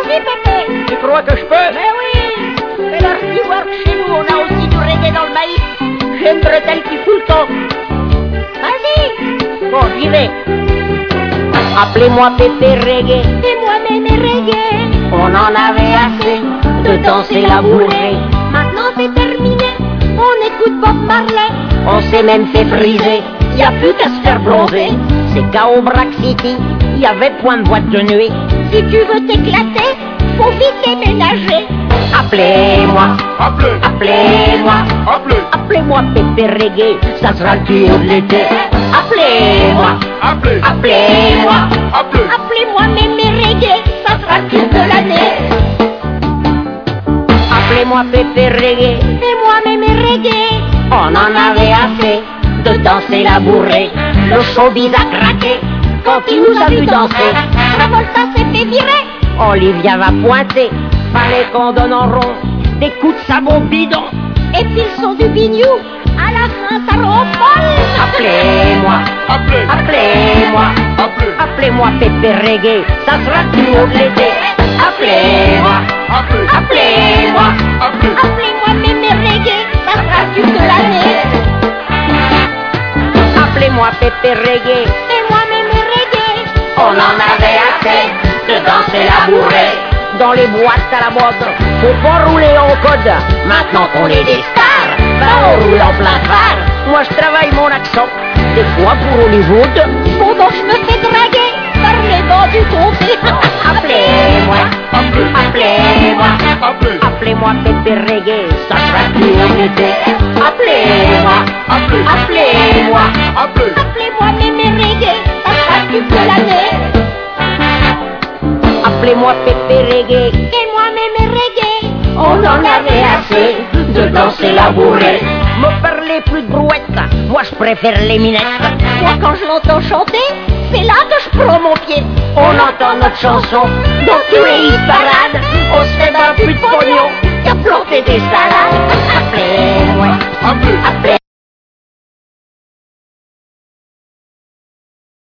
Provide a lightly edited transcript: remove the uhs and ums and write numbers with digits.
Pépé. Tu crois que je peux? Mais oui. Mais leur petit work chez nous, on a aussi du reggae dans le maïs. J'ai une bretelle qui fout le camp. Vas-y. Bon, j'y vais. Appelez-moi Pépé Reggae. Et moi-même et reggae. On en avait assez de danser la bourrée. Maintenant c'est terminé. On écoute Bob Marley. On s'est même fait friser. Y a plus qu'à se faire bronzer. C'est qu'à Aubrac City, y avait point de boîte de nuit. Si tu veux t'éclater, faut vite déménager. Appelez-moi, appelez-moi, appelez-moi Pépé Reggae, ça sera le trio de l'été. Appelez-moi, appelez-moi, Appelez-moi Mémé Reggae, ça sera le tube de l'année. appelez-moi Pépé Reggae. Et moi Mémé Reggae. On en avait assez de danser la bourrée. Le showbiz a craqué quand il nous a vu danser. Travolta s'est fait virer. Olivia va pointer, fallait qu'on donne en rond des coups de sabot bidon. Et puis le son du bignou, à la fin ça rend folle. Appelez-moi, appelez-moi, appelez-moi Pépé Reggae, ça sera le duo de l'été. Appelez-moi, appelez-moi, Appelez-moi Mémé Reggae, ça sera le tube de l'année. appelez-moi Pépé Reggae. Et moi Mémé Reggae. On en avait assez de danser la bourrée. Dans les boîtes à la mode, faut pas rouler en code. Maintenant qu'on est des stars, ben on roule en plein phare. Moi je travaille mon accent, des fois pour Hollywood. Pendant que je me fais draguer par les dents du comté. Appelez-moi, appelez-moi, appelez-moi Pépé Reggae, ça sera plus en été. Appelez-moi, appelez-moi, Appelez-moi Mémé Reggae, ça sera le tube de l'année. appelez-moi Pépé Reggae. Et moi Mémé Reggae. On en avait assez de danser la bourrée. Me parlez plus de brouette, moi je préfère les minettes. Moi quand je l'entends chanter, c'est là que je prends mon pied. On entend notre chanson dans tous les hit parades. On se fait d'un plus de pognon qu'à planter des salades.